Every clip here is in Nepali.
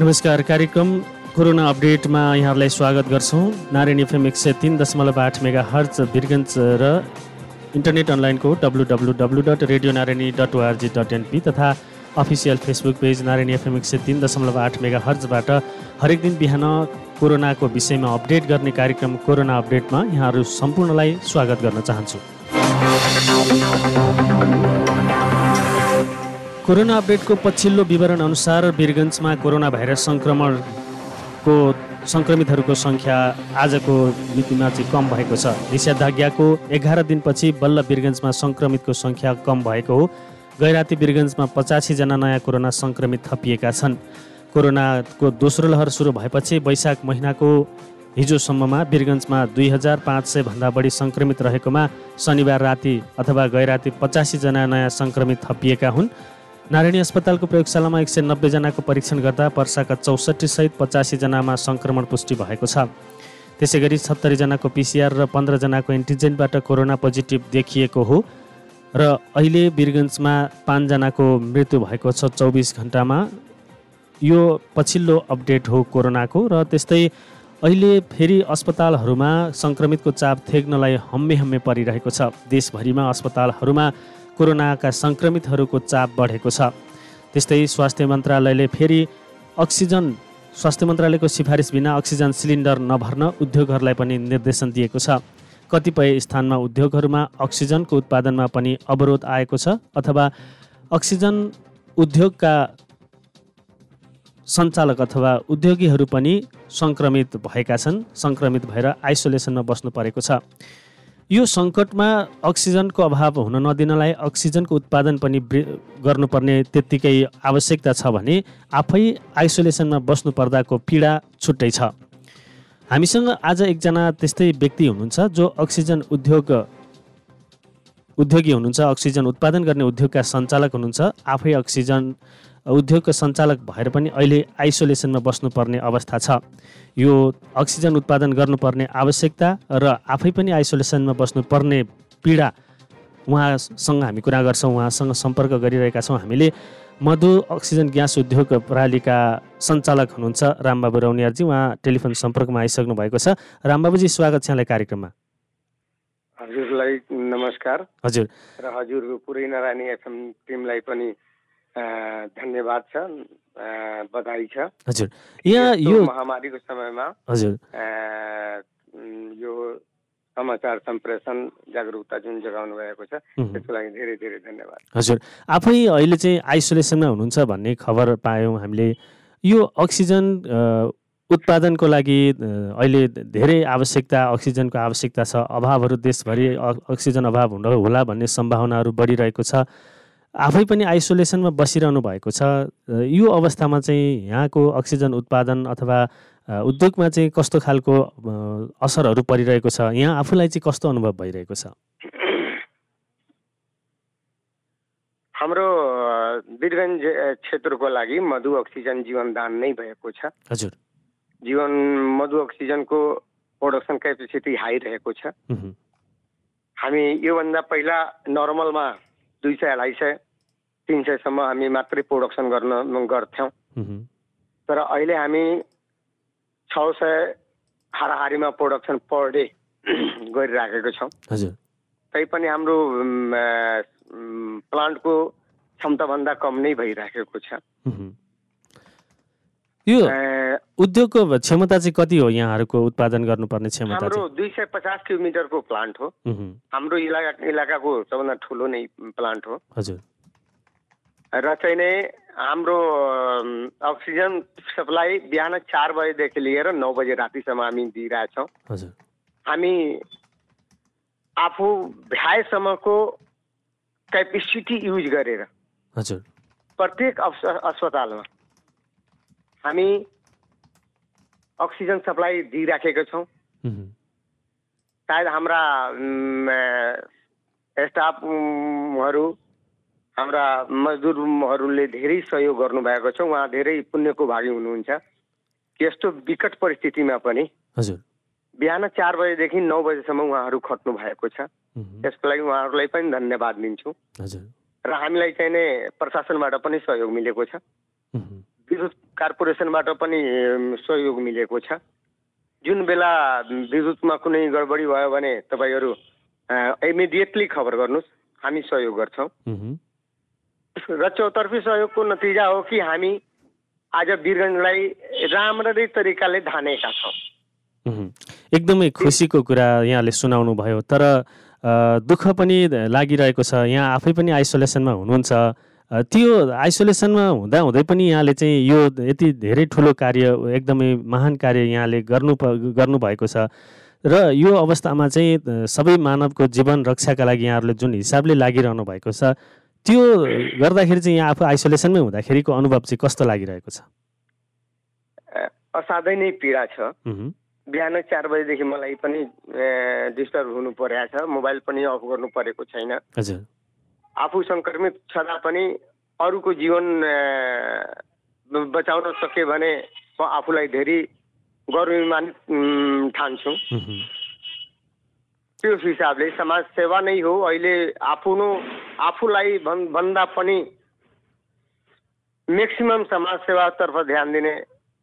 नमस्कार। कार्यक्रम कोरोना अपडेटमा यहाँहरूलाई स्वागत गर्छौँ। नारायणी एफएम 103.8 मेगाहर्ज वीरगञ्ज र इन्टरनेट अनलाइनको www.radionarayani.org.np तथा official Facebook page Narayani FM 103.8 मेगाहर्जबाट हरेक दिन बिहान कोरोनाको विषयमा अपडेट गर्ने कार्यक्रम कोरोना अपडेटमा यहाँहरू सम्पूर्णलाई स्वागत गर्न चाहन्छु। कोरोना अपडेटको पछिल्लो विवरण अनुसार वीरगञ्जमा कोरोना भाइरस सङ्क्रमितहरूको सङ्ख्या आजको मितिमा चाहिँ कम भएको छ। निषेधाज्ञाको 11 दिनपछि बल्ल वीरगञ्जमा सङ्क्रमितको सङ्ख्या कम भएको हो। गैराती वीरगञ्जमा 85 जना नयाँ कोरोना सङ्क्रमित थपिएका छन्। कोरोनाको दोस्रो लहर सुरु भएपछि वैशाख महिनाको हिजोसम्ममा वीरगञ्जमा 2500 भन्दा बढी सङ्क्रमित रहेकोमा शनिबार राति अथवा गैराती 85 जना नयाँ सङ्क्रमित थपिएका हुन्। नारायणी अस्पतालको प्रयोगशालामा 190 जनाको परीक्षण गर्दा वर्षाका 64 सहित 85 जनामा सङ्क्रमण पुष्टि भएको छ। त्यसै गरी 70 जनाको पिसिआर र 15 जनाको एन्टिजेनबाट कोरोना पोजिटिभ देखिएको हो र अहिले वीरगञ्जमा 5 जनाको मृत्यु भएको छ 24 घण्टामा। यो पछिल्लो अपडेट हो कोरोनाको। र त्यस्तै अहिले फेरि अस्पतालहरूमा सङ्क्रमितको चाप थेग्नलाई हम्मे परिरहेको छ। देशभरिमा अस्पतालहरूमा कोरोनाका सङ्क्रमितहरूको चाप बढेको छ। त्यस्तै स्वास्थ्य मन्त्रालयको सिफारिस बिना अक्सिजन सिलिन्डर नभर्न उद्योगहरूलाई पनि निर्देशन दिएको छ। कतिपय स्थानमा उद्योगहरूमा अक्सिजनको उत्पादनमा पनि अवरोध आएको छ अथवा अक्सिजन उद्योगका सञ्चालक अथवा उद्योगीहरू पनि सङ्क्रमित भएका छन्। सङ्क्रमित भएर आइसोलेसनमा बस्नु परेको छ। यो सङ्कटमा अक्सिजनको अभाव हुन नदिनलाई अक्सिजनको उत्पादन पनि गर्नुपर्ने त्यत्तिकै आवश्यकता छ भने आफै आइसोलेसनमा बस्नु पर्दाको पीडा छुट्टै छ। हामीसँग आज एकजना त्यस्तै व्यक्ति हुनुहुन्छ जो अक्सिजन उद्योगी हुनुहुन्छ, अक्सिजन उत्पादन गर्ने उद्योगका सञ्चालक हुनुहुन्छ। आफै अक्सिजन उद्योगको सञ्चालक भएर पनि अहिले आइसोलेसनमा बस्नुपर्ने अवस्था छ। यो अक्सिजन उत्पादन गर्नुपर्ने आवश्यकता र आफै पनि आइसोलेसनमा बस्नुपर्ने पीडा उहाँसँग हामी कुरा गर्छौँ। उहाँसँग सम्पर्क गरिरहेका छौँ हामीले। मधु अक्सिजन ग्यास उद्योग प्रणालीका सञ्चालक हुनुहुन्छ रामबाबु रौनियारजी। उहाँ टेलिफोन सम्पर्कमा आइसक्नु भएको छ। रामबाबुजी, स्वागत छ यहाँलाई कार्यक्रममा। हजुरलाई नमस्कार। हजुर र हजुरको पुरै नारायणी एफएम टिमलाई पनि धन्यवाद छ, बधाई छ। हजुर, यहाँ यो महामारीको समयमा हजुर यो समाचार सम्प्रेषण जागरुकता जुन जगाउनु भएको छ त्यसको लागि धेरै धेरै धन्यवाद। हजुर, आफै अहिले चाहिँ आइसोलेसनमा हुनुहुन्छ भन्ने खबर पायौँ हामीले। यो अक्सिजन उत्पादनको लागि अहिले धेरै अक्सिजनको आवश्यकता छ। अभावहरू देशभरि अक्सिजन अभाव होला भन्ने सम्भावनाहरू बढिरहेको छ। आफै पनि आइसोलेसनमा बसिरहनु भएको छ। यो अवस्थामा चाहिँ यहाँको अक्सिजन उत्पादन अथवा उद्योगमा चाहिँ कस्तो खालको असरहरू परिरहेको छ? यहाँ आफूलाई चाहिँ कस्तो अनुभव भइरहेको छ? हाम्रो वीरगञ्ज क्षेत्रको लागि मधु अक्सिजन जीवनदान नै भएको छ। हजुर, मधु अक्सिजनको प्रोडक्सन क्यापेसिटी हाई रहेको छ। हामी योभन्दा पहिला नर्मलमा 200, 250, 300सम्म हामी मात्रै प्रोडक्सन गर्थ्यौँ। तर अहिले हामी 600 हाराहारीमा प्रोडक्सन पर डे गरिराखेको छौँ। तैपनि हाम्रो प्लान्टको क्षमताभन्दा कम नै भइराखेको छ। यो उद्योगको क्षमता चाहिँ कति हो? यहाँहरूको उत्पादन गर्नुपर्ने क्षमता? हाम्रो 250 किलोमिटरको प्लान्ट हो। हाम्रो इलाकाको सबभन्दा ठुलो नै प्लान्ट हो। हजुर, र चाहिँ नै हाम्रो अक्सिजन सप्लाई बिहान 4 बजेदेखि लिएर 9 बजे रातिसम्म हामी दिइरहेछौँ। हजुर, हामी आफू भ्याएसम्मको क्यापेसिटी युज गरेर हजुर प्रत्येक अस्पतालमा हामी अक्सिजन सप्लाई दिइराखेका छौँ। सायद हाम्रा स्टाफहरू, हाम्रा मजदुरहरूले धेरै सहयोग गर्नुभएको छ। उहाँ धेरै पुण्यको भागी हुनुहुन्छ कि यस्तो विकट परिस्थितिमा पनि बिहान 4 बजेदेखि 9 बजेसम्म उहाँहरू खट्नु भएको छ। त्यसको लागि उहाँहरूलाई पनि धन्यवाद दिन्छु। र हामीलाई चाहिँ नै प्रशासनबाट पनि सहयोग मिलेको छ। विद्युत कार्पोरेसनबाट पनि सहयोग मिलेको छ। जुन बेला विद्युतमा कुनै गडबडी भयो भने तपाईँहरू इमिडिएटली खबर गर्नुहोस्, हामी सहयोग गर्छौँ। र चौतर्फी सहयोगको नतिजा हो कि हामी आज वीरगञ्जलाई राम्ररी तरिकाले धानेका छौँ। एकदमै खुसीको कुरा यहाँले सुनाउनु भयो। तर दुःख पनि लागिरहेको छ। यहाँ आफै पनि आइसोलेसनमा हुनुहुन्छ। त्यो आइसोलेसनमा हुँदै पनि यहाँले चाहिँ यो यति धेरै ठुलो कार्य, एकदमै महान कार्य यहाँले गर्नुभएको छ। र यो अवस्थामा चाहिँ सबै मानवको जीवन रक्षाका लागि यहाँहरूले जुन हिसाबले लागिरहनु भएको छ, त्यो गर्दाखेरि चाहिँ यहाँ आफू आइसोलेसनमै हुँदाखेरिको अनुभव चाहिँ कस्तो लागिरहेको छ? असाध्यै नै पीडा छ। बिहान 4 बजेदेखि मलाई पनि डिस्टर्ब हुनु परेको छ। मोबाइल पनि अफ गर्नु परेको छैन। हजुर। आफू सङ्क्रमित छँदा पनि अरूको जीवन बचाउन सके भने म आफूलाई धेरै गौरवान्वित ठान्छु। त्यो हिसाबले समाज सेवा नै हो। अहिले आफूलाई भन्दा पनि म्याक्सिमम समाज सेवातर्फ ध्यान दिने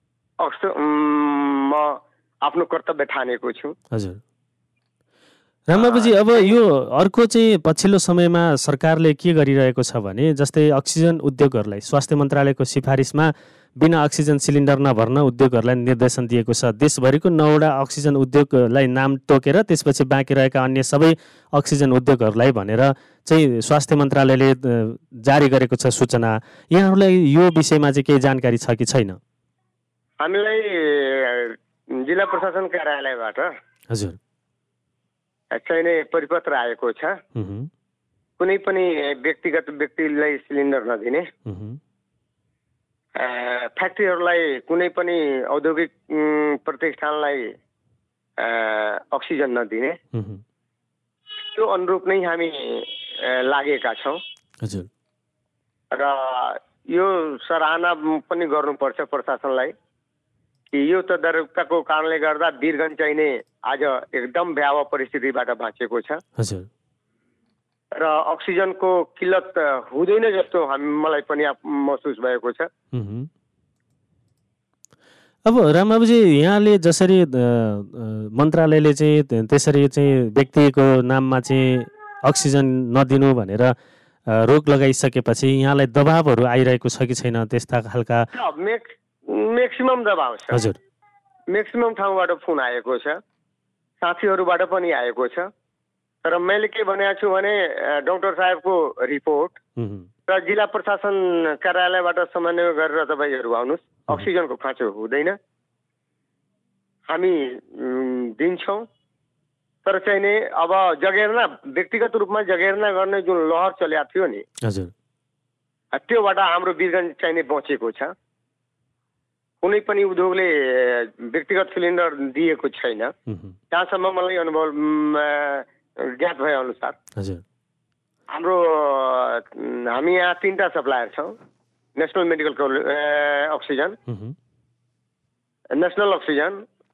म आफ्नो कर्तव्य ठानेको छु। हजुर। रामबाबुजी, अब यो अर्को चाहिँ पछिल्लो समयमा सरकारले के गरिरहेको छ भने, जस्तै अक्सिजन उद्योगहरूलाई स्वास्थ्य मन्त्रालयको सिफारिसमा बिना अक्सिजन सिलिन्डर नभर्न उद्योगहरूलाई निर्देशन दिएको छ। देशभरिको 9वटा अक्सिजन उद्योगलाई नाम तोकेर त्यसपछि बाँकी रहेका अन्य सबै अक्सिजन उद्योगहरूलाई भनेर चाहिँ स्वास्थ्य मन्त्रालयले जारी गरेको छ सूचना। यहाँहरूलाई यो विषयमा चाहिँ केही जानकारी छ कि छैन? हामीलाई जिल्ला प्रशासन कार्यालयबाट हजुर चाहिने परिपत्र आएको छ। कुनै पनि व्यक्तिगत व्यक्तिलाई सिलिन्डर नदिने, फ्याक्ट्रीहरूलाई कुनै पनि औद्योगिक प्रतिष्ठानलाई अक्सिजन नदिने, त्यो अनुरूप नै हामी लागेका छौँ। हजुर। र यो सराहना पनि गर्नुपर्छ प्रशासनलाई कि यो तदारुकताको कारणले गर्दा वीरगञ्ज चाहिने आज एकदम भयावह परिस्थितिबाट बाँचेको छ। हजुर। र अक्सिजनको किल्लत हुँदैन जस्तो मलाई पनि महसुस भएको छ। अब रामबाबुजी, यहाँले जसरी मन्त्रालयले चाहिँ त्यसरी चाहिँ व्यक्तिको नाममा चाहिँ अक्सिजन नदिनु भनेर रोक लगाइसकेपछि यहाँलाई दबावहरू आइरहेको छ कि छैन? त्यस्ता खालका म्याक्सिमम दबाव छ। हजुर। म्याक्सिमम ठाउँबाट फोन आएको छ, साथीहरूबाट पनि आएको छ। तर मैले के भनेको छु भने डाक्टर साहेबको रिपोर्ट र जिल्ला प्रशासन कार्यालयबाट समन्वय गरेर तपाईँहरू आउनुहोस्, अक्सिजनको खाँचो हुँदैन, हामी दिन्छौँ। तर चाहिँ नि अब जगेर्ना, व्यक्तिगत रूपमा जगेर्ना गर्ने जुन लहर चलेको थियो नि, हजुर, त्योबाट हाम्रो वीरगञ्ज चाहिँ नि बचेको छ। कुनै पनि उद्योगले व्यक्तिगत सिलिन्डर दिएको छैन, जहाँसम्म मलाई अनुभव ज्ञात भए अनुसार। हजुर। हामी यहाँ 3टा सप्लायर छौँ, national medical oxygen, national oxygen,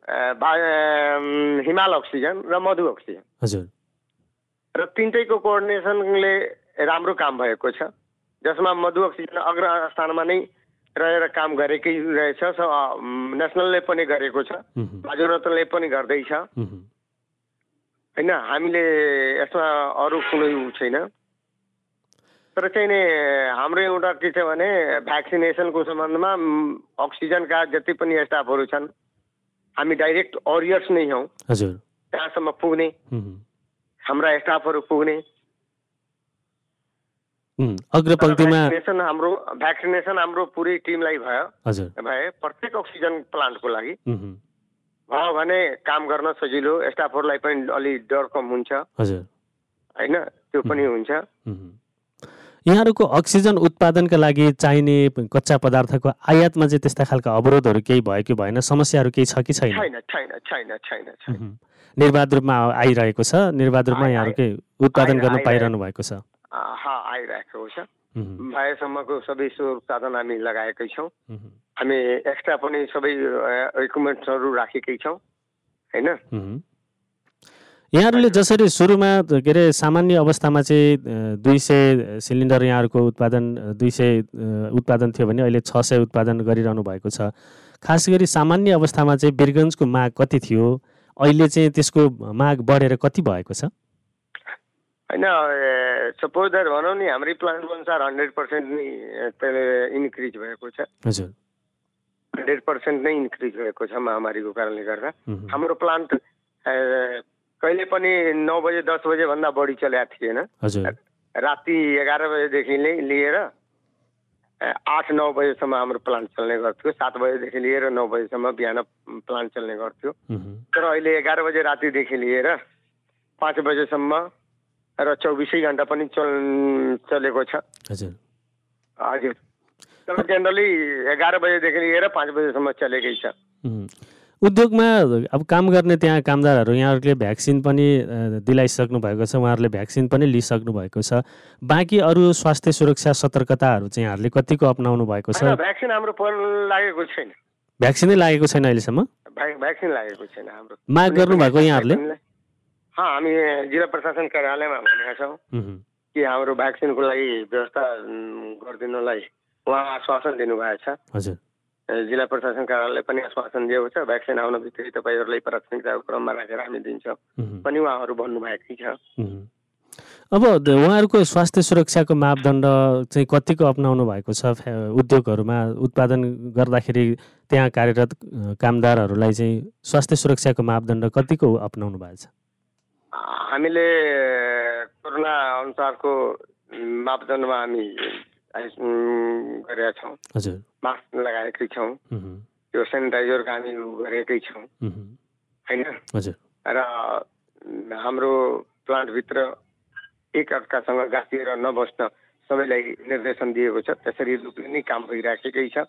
Himal oxygen र मधु अक्सिजन। हजुर। र तीनटैको कोअर्डिनेसनले राम्रो काम भएको छ, जसमा मधु अक्सिजन अग्र स्थानमा नै रहेर काम गरेकै रहेछ। नेसनलले पनि गरेको छ, बाजुरत्नले पनि गर्दैछ होइन। हामीले यसमा अरू कुनै छैन। तर चाहिँ नि हाम्रो एउटा के छ भने भ्याक्सिनेसनको सम्बन्धमा अक्सिजनका जति पनि स्टाफहरू छन्, हामी डाइरेक्ट वरियर्स नै हौँ। हजुर। त्यहाँसम्म पुग्ने, हाम्रा स्टाफहरू पुग्ने, अग्रपङ्क्तिमा भ्याक्सिनेसन हाम्रो पुरै टिमलाई भयो। हजुर। भए प्रत्येक अक्सिजन प्लान्टको लागि भयो भने काम गर्न सजिलो, स्टाफहरूलाई पनि अलि डर कम हुन्छ। हजुर। होइन, त्यो पनि हुन्छ। यहाँहरूको अक्सिजन उत्पादनका लागि चाहिने कच्चा पदार्थको आयातमा चाहिँ त्यस्ता खालका अवरोधहरू केही भयो कि भएन? समस्याहरू केही छ कि छैन? छैन। निर्बाध रूपमा आइरहेको छ। निर्बाध रूपमा यहाँहरूकै उत्पादन गर्न पाइरहनु भएको छ। आइरहेको छ। भएसम्मको सबै साधन हामी लगाएकै छौँ। हामी एक्स्ट्रा पनि सबै इक्विपमेन्ट्सहरू राखेकै छौँ होइन। यहाँहरूले जसरी सुरुमा के अरे सामान्य अवस्थामा चाहिँ 200 सिलिन्डर यहाँहरूको उत्पादन 200 उत्पादन थियो भने अहिले 600 उत्पादन गरिरहनु भएको छ। खास गरी सामान्य अवस्थामा चाहिँ वीरगन्जको माग कति थियो, अहिले चाहिँ त्यसको माग बढेर कति भएको छ? होइन, सपोज द्याट भनौँ नि हाम्रै प्लान्टको अनुसार 100% नै इन्क्रिज भएको छ। हजुर, 100% नै इन्क्रिज भएको छ महामारीको कारणले गर्दा। हाम्रो प्लान्ट कहिले पनि 9 बजे 10 बजे भन्दा बढी चलेको थिएन। राति 11 बजेदेखि लिएर 8-9 बजेसम्म हाम्रो प्लान्ट चल्ने गर्थ्यो। 7 बजेदेखि लिएर 9 बजेसम्म बिहान प्लान्ट चल्ने गर्थ्यो। तर अहिले 11 बजे रातिदेखि लिएर 5 बजेसम्म र 24 घण्टा पनि चलेको छ। हजुर, तर जेनरली 11 बजेदेखि लिएर 5 बजेसम्म चलेकै छ। उद्योगमा अब काम गर्ने त्यहाँ कामदारहरू यहाँहरूले भ्याक्सिन पनि दिलाइसक्नु भएको छ, उहाँहरूले भ्याक्सिन पनि लिइसक्नु भएको छ। बाँकी अरू स्वास्थ्य सुरक्षा सतर्कताहरू चाहिँ यहाँहरूले कतिको अपनाउनु भएको छ? भ्याक्सिन हाम्रो लागेको छैन। भ्याक्सिनै लागेको छैन अहिलेसम्म? भ्याक्सिन लागेको छैन हाम्रो। माग गर्नुभएको यहाँहरूले? हामी जिल्ला प्रशासन कार्यालयमा भनेका छौँ कि हाम्रो भ्याक्सिनको लागि व्यवस्था गरिदिनुलाई उहाँ आश्वासन दिनुभएको छ। हजुर, जिल्ला प्रशासन कार्यालय पनि आश्वासन दिएको छ। भ्याक्सिन आउन बित्तिकै तपाईँहरूलाई प्राथमिकताको क्रममा राखेर हामी दिन्छौँ पनि उहाँहरू भन्नुभएकै छ। अब उहाँहरूको स्वास्थ्य सुरक्षाको मापदण्ड चाहिँ कतिको अपनाउनु भएको छ? उद्योगहरूमा उत्पादन गर्दाखेरि त्यहाँ कार्यरत कामदारहरूलाई चाहिँ स्वास्थ्य सुरक्षाको मापदण्ड कतिको अपनाउनु भएको छ? हामीले कोरोना अनुसारको मापदण्डमा हामी गरेका छौँ। हजुर, मास्क लगाएकै छौँ, त्यो सेनिटाइजरको हामी गरेकै छौँ होइन। हजुर, र हाम्रो प्लान्टभित्र एकअर्कासँग गाँसिएर नबस्न सबैलाई निर्देशन दिएको छ। त्यसरी रूपले नै काम भइराखेकै छ।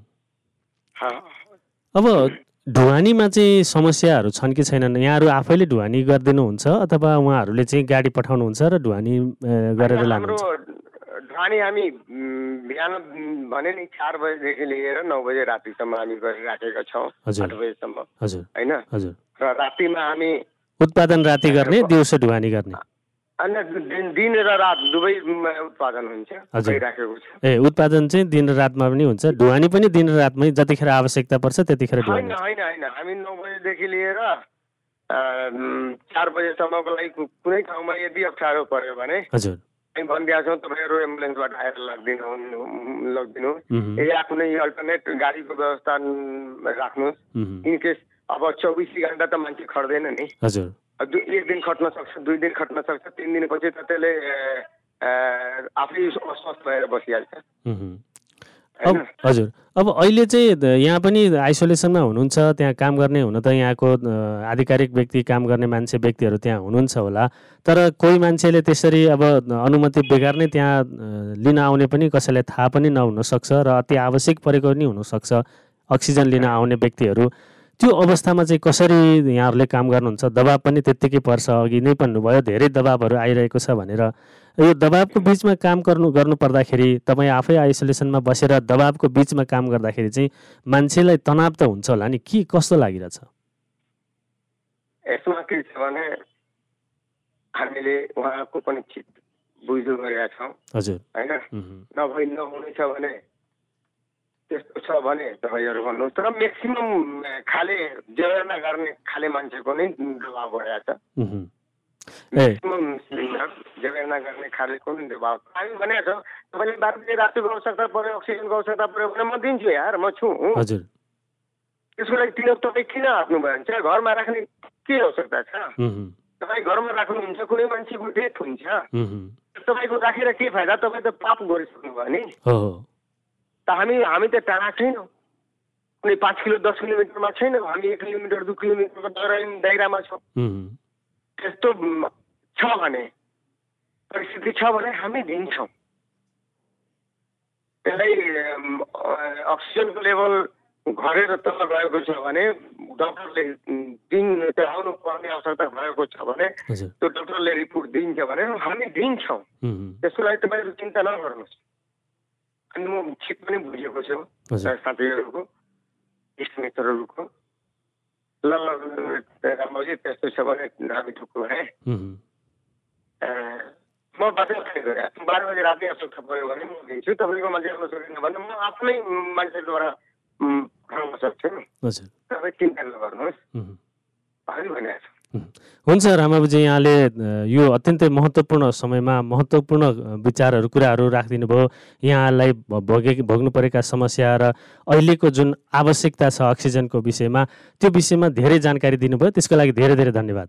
अब ढुवानीमा चाहिँ समस्याहरू छन् कि छैनन्? यहाँहरू आफैले ढुवानी गरिदिनुहुन्छ अथवा उहाँहरूले चाहिँ गाडी पठाउनुहुन्छ र ढुवानी गरेर लानुहुन्छ? ढुवानी हामी बिहान भने नि 4 बजेदेखि लिएर 9 बजे रातिसम्म हामी गरिराखेका छौँ। 8 बजेसम्म होइन। र रातिमा हामी उत्पादन राति गर्ने, दिउँसो ढुवानी गर्ने? दिन र रात दुवै उत्पादन हुन्छ, भइराखेको छ। उत्पादन चाहिँ दिन र रातमा पनि हुन्छ, ढुवानी पनि दिन र रातमै जतिखेर आवश्यकता पर्छ त्यतिखेर ढुवानी? होइन, हामी 9 बजेदेखि लिएर 4 बजेसम्मको लागि कुनै ठाउँमा यदि अप्ठ्यारो पर्यो भने हजुर हामी भनिदिएका छौँ तपाईँहरू एम्बुलेन्सबाट आएर लगिदिनु या कुनै अल्टरनेट गाडीको व्यवस्था राख्नुहोस्। इनकेस अब 24 घण्टा त मान्छे खट्दैन नि। हजुर, 1 दिन खट्न सक्छ, 2 दिन खट्न सक्छ, 3 दिनपछि त त्यसले आफै अस्वस्थ भएर बसिहाल्छ। हजुर, अब अहिले चाहिँ यहाँ पनि आइसोलेसनमा हुनुहुन्छ, त्यहाँ काम गर्ने हुन त यहाँको आधिकारिक व्यक्ति, काम गर्ने मान्छे व्यक्तिहरू त्यहाँ हुनुहुन्छ होला। तर कोही मान्छेले त्यसरी अब अनुमति बेगर नै त्यहाँ लिन आउने पनि कसैलाई थाहा पनि नहुन सक्छ र अति आवश्यक परेको पनि हुनसक्छ अक्सिजन लिन आउने व्यक्तिहरू। त्यो अवस्थामा चाहिँ कसरी यहाँहरूले काम गर्नुहुन्छ? दबाब पनि त्यत्तिकै पर्छ, अघि नै भन्नुभयो धेरै दबाबहरू आइरहेको छ भनेर। यो दबाबको बिचमा काम गर्नु पर्दाखेरि तपाईँ आफै आइसोलेसनमा बसेर दबाबको बिचमा काम गर्दाखेरि चाहिँ मान्छेलाई तनाव त हुन्छ होला नि, के कस्तो लागिरहेछ? यसमा के छ भने हामीले उहाँको पनि चित बुझ्दो गरेका छौँ। हजुर, होइन, नहुने छ भने त्यस्तो छ भने तपाईँहरू भन्नुहोस्। तर म्याक्सिमम खाले जेवेर्ना गर्ने खाले मान्छेको नै दबाब बढेको छ। म्याक्सिमम जेवेर्ना गर्ने खालेको नै दबाब। हामी भनेको छौँ तपाईँले 12 बजे रातिको आवश्यकता पऱ्यो, अक्सिजनको आवश्यकता पऱ्यो भने म दिन्छु यार, म छु। हजुर, त्यसको लागि तपाईँ किन आफ्नो भयो भने घरमा राख्ने के आवश्यकता छ? तपाईँ घरमा राख्नुहुन्छ, कुनै मान्छेको डेथ हुन्छ, तपाईँको राखेर के फाइदा? तपाईँ त पाप गरिसक्नु भयो नि। त हामी त टाढा छैनौँ, कुनै 5 किलो 10 किलोमिटरमा छैनौँ, हामी 1 किलोमिटर 2 किलोमिटरको दायरामा छौँ। त्यस्तो छ भने, परिस्थिति छ भने हामी दिन्छौँ। त्यसलाई अक्सिजनको लेभल घटेर तल गएको छ भने डक्टरले दिन चढाउनु पर्ने आवश्यकता भएको छ भने त्यो डक्टरले रिपोर्ट दिन्छ भने हामी दिन्छौँ। त्यसको लागि तपाईँहरू चिन्ता नगर्नुहोस्। अनि म चित पनि बुझेको छु साथीहरूको, इष्टमित्रहरूको। ल रामबाबुजी त्यस्तो छ भने हामी ढुक्क भए म बाटो खाइ गरेँ 12 बजे राति असुख पऱ्यो भने म दिन्छु तपाईँको मान्छे आउन सकिन्न भने म आफ्नै मान्छेद्वारा पठाउन सक्छु तपाईँ चिन्ता नगर्नुहोस् भनेको छु। हुन्छ रामबाबुजी, यहाँले यो अत्यन्तै महत्त्वपूर्ण समयमा महत्त्वपूर्ण विचारहरू कुराहरू राखिदिनु भयो। यहाँलाई भोग्नु परेका समस्या र अहिलेको जुन आवश्यकता छ अक्सिजनको विषयमा त्यो विषयमा धेरै जानकारी दिनुभयो, त्यसको लागि धेरै धेरै धन्यवाद।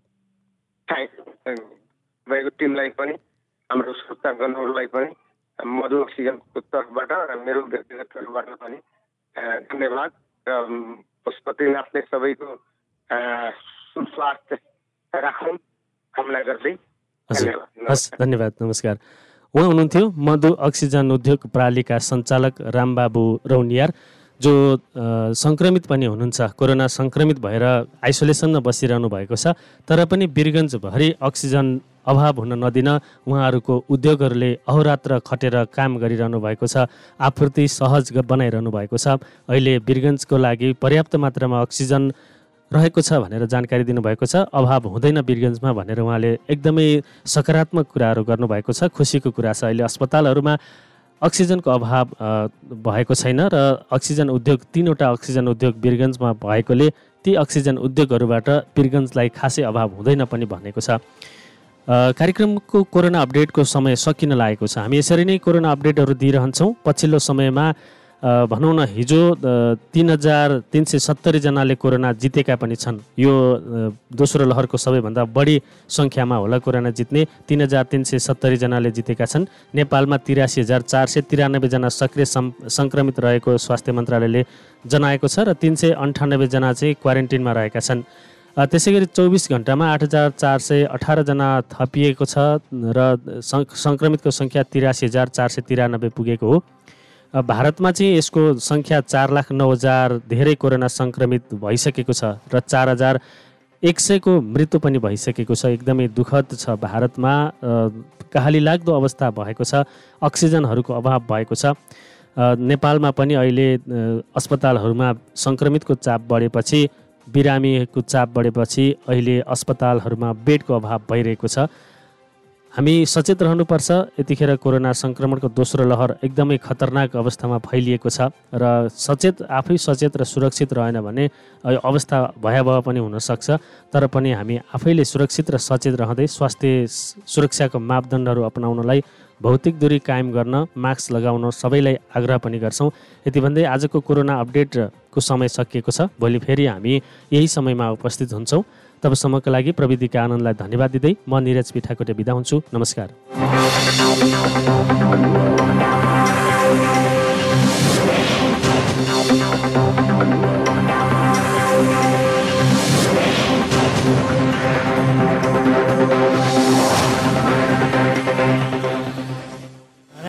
तपाईँको टिमलाई पनि हाम्रो श्रोतागणहरूलाई पनि मधु अक्सिजनको तर्फबाट र मेरो व्यक्तिगत तर्फबाट पनि धन्यवाद र पशुपतिनाथले सबैको स्वास्थ्य राखौँ कामना गर्दै धन्यवाद। नमस्कार। उहाँ हुनुहुन्थ्यो मधु अक्सिजन उद्योग प्रणालीका सञ्चालक रामबाबु रौनियार, जो सङ्क्रमित पनि हुनुहुन्छ, कोरोना सङ्क्रमित भएर आइसोलेसनमा बसिरहनु भएको छ। तर पनि वीरगञ्जभरि अक्सिजन अभाव हुन नदिन उहाँहरूको उद्योगहरूले अहोरात्र खटेर काम गरिरहनु भएको छ, आपूर्ति सहज बनाइरहनु भएको छ। अहिले वीरगञ्जको लागि पर्याप्त मात्रामा अक्सिजन रहेको छ भनेर जानकारी दिनुभएको छ। अभाव हुँदैन वीरगञ्जमा भनेर उहाँले एकदमै सकारात्मक कुराहरू गर्नुभएको छ। खुसीको कुरा छ, अहिले अस्पतालहरूमा अक्सिजनको अभाव भएको छैन र अक्सिजन उद्योग 3वटा अक्सिजन उद्योग वीरगञ्जमा भएकोले ती अक्सिजन उद्योगहरूबाट वीरगञ्जलाई खासै अभाव हुँदैन पनि भनेको छ। कार्यक्रमको कोरोना अपडेटको समय सकिन लागेको छ। हामी यसरी नै कोरोना अपडेटहरू दिइरहन्छौँ। पछिल्लो समयमा भनौँ न हिजो 3,370 जनाले कोरोना जितेका पनि छन्। यो दोस्रो लहरको सबैभन्दा बढी सङ्ख्यामा होला कोरोना जित्ने। 3,370 जनाले जितेका छन्। नेपालमा 83,493 जना सक्रिय सङ्क्रमित रहेको स्वास्थ्य मन्त्रालयले जनाएको छ र 398 जना चाहिँ क्वारेन्टिनमा रहेका छन्। त्यसै गरी 24 घण्टामा 8,418 जना थपिएको छ र सङ्क्रमितको सङ्ख्या 83,493 पुगेको हो। भारतमा चाहिँ यसको सङ्ख्या 4,09,000 धेरै कोरोना सङ्क्रमित भइसकेको छ र 4,100 को मृत्यु पनि भइसकेको छ। एकदमै दुःखद छ। भारतमा कहाली लाग्दो अवस्था भएको छ, अक्सिजनहरूको अभाव भएको छ। नेपालमा पनि अहिले अस्पतालहरूमा सङ्क्रमितको चाप बढेपछि, बिरामीको चाप बढेपछि अहिले अस्पतालहरूमा बेडको अभाव भइरहेको छ। हामी सचेत रहनुपर्छ। यतिखेर कोरोना सङ्क्रमणको दोस्रो लहर एकदमै खतरनाक अवस्थामा फैलिएको छ र आफै सचेत र सुरक्षित रहेन भने अवस्था भयावह पनि हुनसक्छ। तर पनि हामी आफैले सुरक्षित र सचेत रहँदै स्वास्थ्य सुरक्षाको मापदण्डहरू अपनाउनलाई, भौतिक दूरी कायम गर्न, मास्क लगाउन सबैलाई आग्रह पनि गर्छौँ। यति भन्दै आजको कोरोना अपडेटको समय सकिएको छ। भोलि फेरि हामी यही समयमा उपस्थित हुन्छौँ। तबसम्मका लागि प्रविधिका आनन्दलाई धन्यवाद दिँदै म निरज पिठाकोटे बिदा हुन्छु। नमस्कार।